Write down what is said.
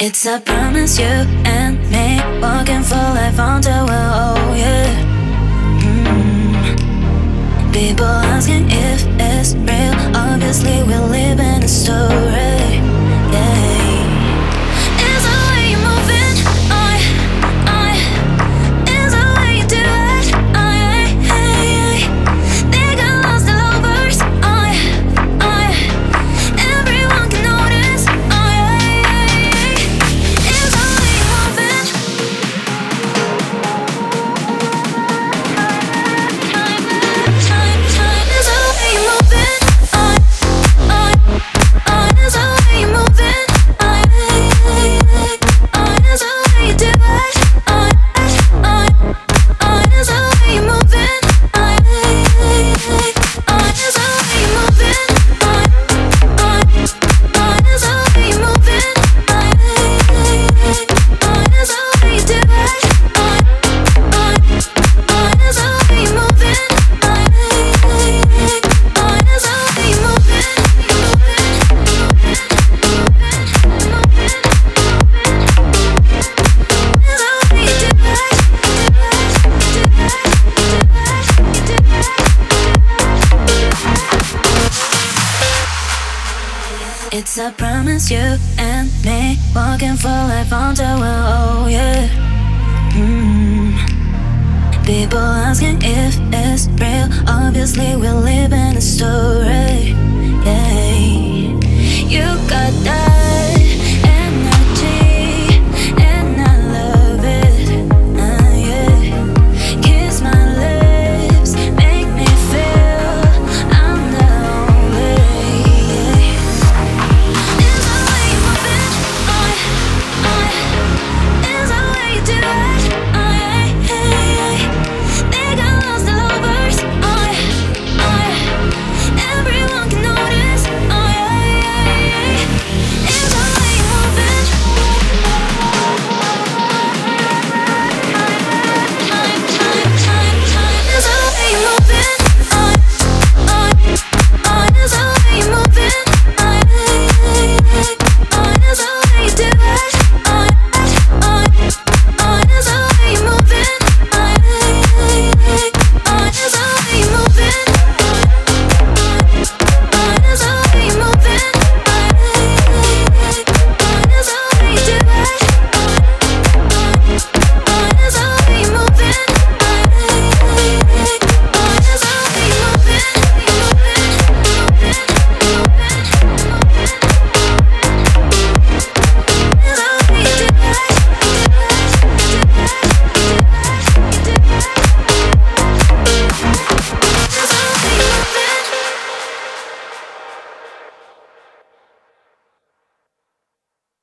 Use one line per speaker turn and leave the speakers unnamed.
It's a promise, you and me walking for life until we're old, yeah. People asking if it's real. Obviously we're living a story, yeah. Is the way you're moving, is the way you do it, they got lost in lovers, everyone can notice, is the way you're moving. Is the way you're moving, is the way you're moving, is the way you do it, is the way you're moving, is the way you're moving, is the way you're moving, is the way you do it, is the way you're moving, is the way you're moving. It's a promise, you and me walking for life until we're old, yeah. People asking if it's real. Obviously we're living a story, yeah. You got that